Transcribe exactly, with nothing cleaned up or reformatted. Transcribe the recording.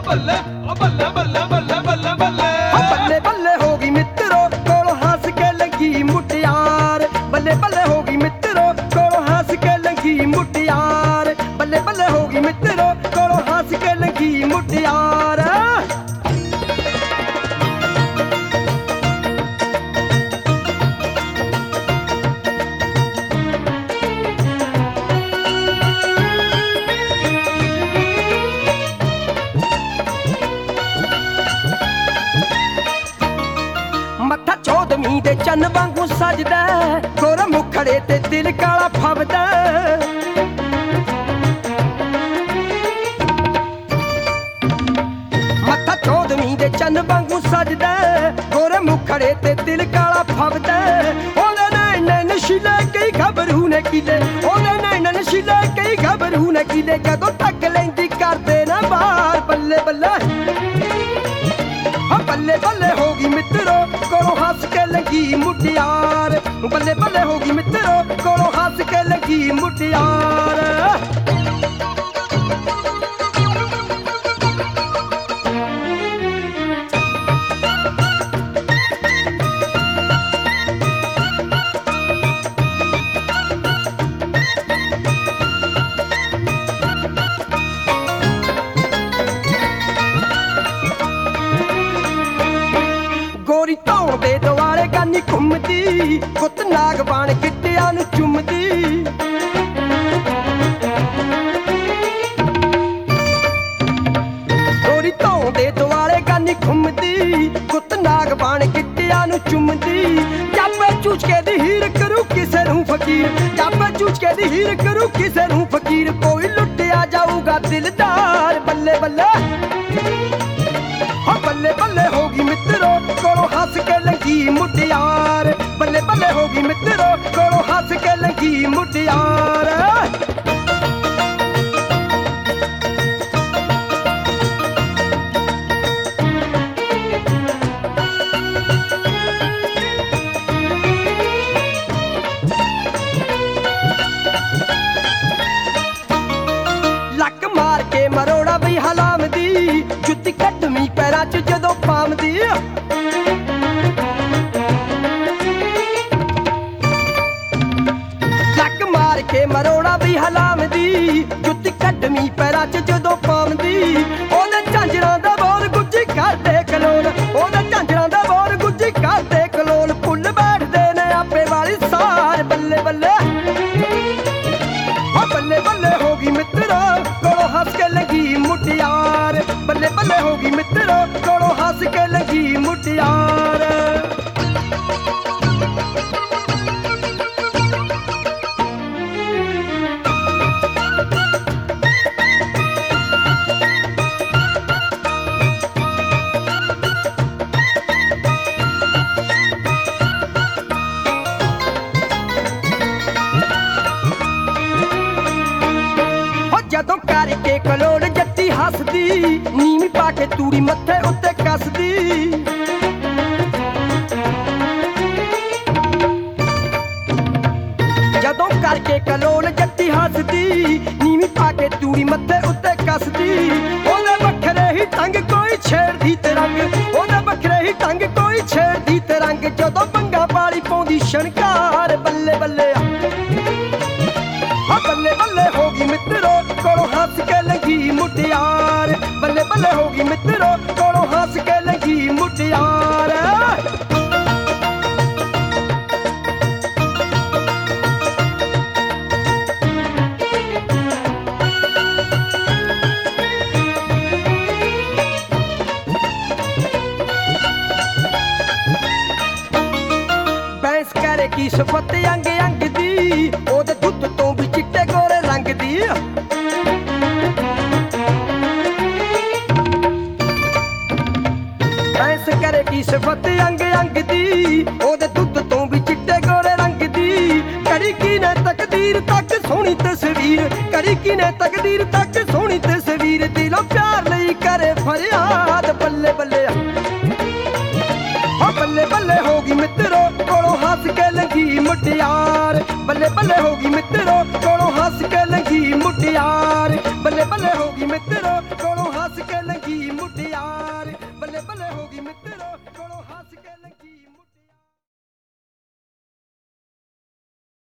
ਬੱਲੇ ਓ ਬੱਲੇ ਬੱਲੇ ਬੱਲੇ ਬੱਲੇ ਬੱਲੇ ਓ ਬੱਲੇ ਬੱਲੇ ਹੋ ਗਈ ਮਿੱਤਰੋ ਕੋਲੋਂ ਹੱਸ ਕੇ ਲੰਗੀ ਮੁਟਿਆਰ ਬੱਲੇ ਬੱਲੇ ਹੋ ਗਈ ਮਿੱਤਰੋ ਕੋਲੋਂ ਹੱਸ ਕੇ ਲੰਗੀ ਮੁਟਿਆਰ ਬੱਲੇ ਬੱਲੇ ਹੋ ਗਈ ਮਿੱਤਰੋ ਕੋਲੋਂ ਹੱਸ ਕੇ ਲੰਗੀ ਮੁਟਿਆਰ ਮੱਥਾ ਚੌਦਵੀਂ ਦੇ ਚੰਨ ਵਾਂਗੂ ਸਜਦਾ ਗੋਰਾ ਮੁਖੜੇ ਤੇ ਦਿਲ ਕਾਲਾ ਫੱਬਦਾ ਮੱਥਾ ਚੌਦਵੀਂ ਦੇ ਚੰਨ ਵਾਂਗੂ ਸਜਦਾ ਗੋਰੇ ਮੁਖੜੇ ਤੇ ਦਿਲ ਕਾਲਾ ਫੱਬਦਾ ਉਹਦੇ ਨੈਣ ਨਸ਼ੀਲੇ ਕਈ ਖਬਰੂ ਨੇ ਕਿਲੇ ਉਹਦੇ ਨੈਣ ਨਸ਼ੀਲੇ ਕਈ ਖਬਰੂ ਨੇ ਕਿਲੇ ਜਦੋਂ ਤੱਕ ਲੈਂਦੀ ਕਰਦੇ ਨਾ ਬਾਹਰ ਬੱਲੇ ਬੱਲੇ ਬੱਲੇ ਬੱਲੇ ਹੋ ਗਈ ਮਿੱਤਰੋ ਕੋਲੋਂ ਹੱਸ ਕੇ ਲੰਗੀ ਮੁਟਿਆਰ ਬੱਲੇ ਬੱਲੇ ਹੋ ਗਈ ਮਿੱਤਰੋ ਕੋਲੋਂ ਹੱਸ ਕੇ ਲੰਗੀ ਮੁਟਿਆਰ ਗੋਰੀ ਧੌਣ ਦੇ ਦੁਆਲੇ ਗਾਨੀ ਘੁੰਮਦੀ ਗੁੱਤ ਨਾਗ ਬਾਣ ਗਿੱਟਿਆਂ ਨੂੰ ਚੁੰਮਦੀ ਗੋਰੀ ਧੌਣ ਦੇ ਦੁਆਲੇ ਗਾਨੀ ਘੁੰਮਦੀ ਗੁੱਤ ਨਾਗ ਬਾਣ ਗਿੱਟਿਆਂ ਨੂੰ ਚੁੰਮਦੀ ਜਾਪੇ ਚੂਚਕੇ ਦੀ ਹੀਰ ਕਰੂ ਕਿਸੇ ਨੂੰ ਫਕੀਰ ਜਾਪੇ ਚੂਚਕੇ ਦੀ ਹੀਰ ਕਰੂ ਕਿਸੇ ਨੂੰ ਫਕੀਰ ਕੋਈ ਲੁੱਟਿਆ ਜਾਊਗਾ ਦਿਲਦਾਰ ਬੱਲੇ ਬੱਲੇ ਬੱਲੇ ਬੱਲੇ ਹੋ ਗਈ ਮਿੱਤਰੋ ਕੋਲੋਂ ਹੱਸ ਕੇ ਲੰਗੀ ਮੁਟਿਆਰ ਬੱਲੇ ਬੱਲੇ ਹੋ ਗਈ ਮਿੱਤਰੋ ਕੋਲੋਂ ਹੱਸ ਕੇ ਲੰਗੀ ਮੁਟਿਆਰ ਲੱਕ ਮਾਰ ਕੇ ਮਰੋੜਾ ਬਈ ਹਲਾਮਦੀ ਜੁੱਤੀ ਕੱਢਵੀਂ ਪੈਰਾਂ 'ਚ ਜਦੋਂ ਪਾਮਦੀ ਲੱਕ ਮਾਰ ਕੇ ਮਰੋੜਾ ਬਈ ਹਲਾਮਦੀ ਜੁੱਤੀ ਕੱਢਵੀਂ ਪੈਰਾਂ 'ਚ ਜਦੋਂ ਪਾਮਦੀ ਉਹਦੇ ਝਾਂਜਰਾਂ ਦਾ ਬੋਲ ਗੁੱਜੀ ਕਰਦੇ ਕਲੋਲ ਉਹਦੇ ਝਾਂਜਰਾਂ ਦਾ ਬੋਲ ਗੁੱਜੀ ਕਰਦੇ ਕਲੋਲ ਫੁੱਲ ਬੈਠਦੇ ਨੇ ਆਪੇ ਵਾਲੀ ਸਾਰ ਬੱਲੇ ਬੱਲੇ ਬੱਲੇ ਬੱਲੇ ਹੋ ਗਈ ਮਿੱਤਰੋ ਕੋਲੋਂ ਹੱਸ ਕੇ ਲੰਗੀ ਮੁਟਿਆਰ ਬੱਲੇ ਬੱਲੇ ਹੋ ਗਈ ਮਿੱਤਰੋ ਕੋਲੋਂ ਹੱਸ ਕੇ ਲੰਗੀ ਮੁਟਿਆਰ ਜਦੋਂ ਕਰਕੇ ਕਲੋਲ ਜੱਟੀ ਹੱਸਦੀ ਨੀਵੀਂ ਪਾ ਕੇ ਤੂੜੀ ਮੱਥੇ ਉੱਤੇ ਕੱਸਦੀ ਜਦੋਂ ਕਰਕੇ ਕਲੋਲ ਜੱਟੀ ਹੱਸਦੀ ਨੀਵੀਂ ਪਾ ਕੇ ਤੂੜੀ ਮੱਥੇ ਉੱਤੇ ਕੱਸਦੀ ਉਹਦੇ ਵੱਖਰੇ ਹੀ ਟੰਗ ਕੋਈ ਛੇੜਦੀ ਤੇ ਰੰਗ ਉਹਦੇ ਵੱਖਰੇ ਹੀ ਟੰਗ ਕੋਈ ਛੇੜਦੀ ਤੇ ਰੰਗ ਜਦੋਂ ਬੰਗਾ ਵਾਲੀ ਪਾਉਂਦੀ ਸ਼ਣਕਾਰ ਬੱਲੇ ਬੱਲੇ ਬੱਲੇ ਬੱਲੇ ਹੋ ਗਈ ਮਿੱਤਰੋ ਕੋਲੋਂ ਹੱਸ ਕੇ ਲੰਗੀ ਮੁਟਿਆਰ ਬੱਲੇ ਬੱਲੇ ਹੋ ਗਈ ਮਿੱਤਰੋ ਕੋਲੋਂ ਹੱਸ ਕੇ ਲੰਗੀ ਮੁਟਿਆਰ ਬੈਂਸ ਕਰੇ ਕੀ ਸਿਫਤ ਅੰਗ ਅੰਗ ਦੀ ਉਹਦੇ ਦੁੱਧ ਤੋਂ ਵੀ ਚਿੱਟੇ ਗੋਰੇ ਰੰਗ ਦੀ ਬੈਂਸ ਕਰੇ ਕੀ ਸਿਫਤ ਅੰਗ ਅੰਗ ਦੀ ਉਹਦੇ ਦੁੱਧ ਤੋਂ ਵੀ ਚਿੱਟੇ ਗੋਰੇ ਰੰਗ ਦੀ ਕਰੀ ਕੀ ਨੇ ਤਕਦੀਰ ਤੱਕ ਸੋਹਣੀ ਤਸਵੀਰ ਕਰੀ ਕੀ ਨੇ ਤਕਦੀਰ ਤੱਕ ਸੋਹਣੀ ਤਸਵੀਰ ਦਿਲੋਂ ਪਿਆਰ ਲਈ ਕਰੇ ਫਰਿਆਦ ਬੱਲੇ ਬੱਲੇ ਬੱਲੇ ਬੱਲੇ ਹੋ ਗਈ ਮਿੱਤਰੋ ਕੋਲੋਂ ਹੱਸ ਕੇ ਲੰਗੀ ਮੁਟਿਆਰ ਬੱਲੇ ਬੱਲੇ ਹੋ ਗਈ ਮਿੱਤਰੋ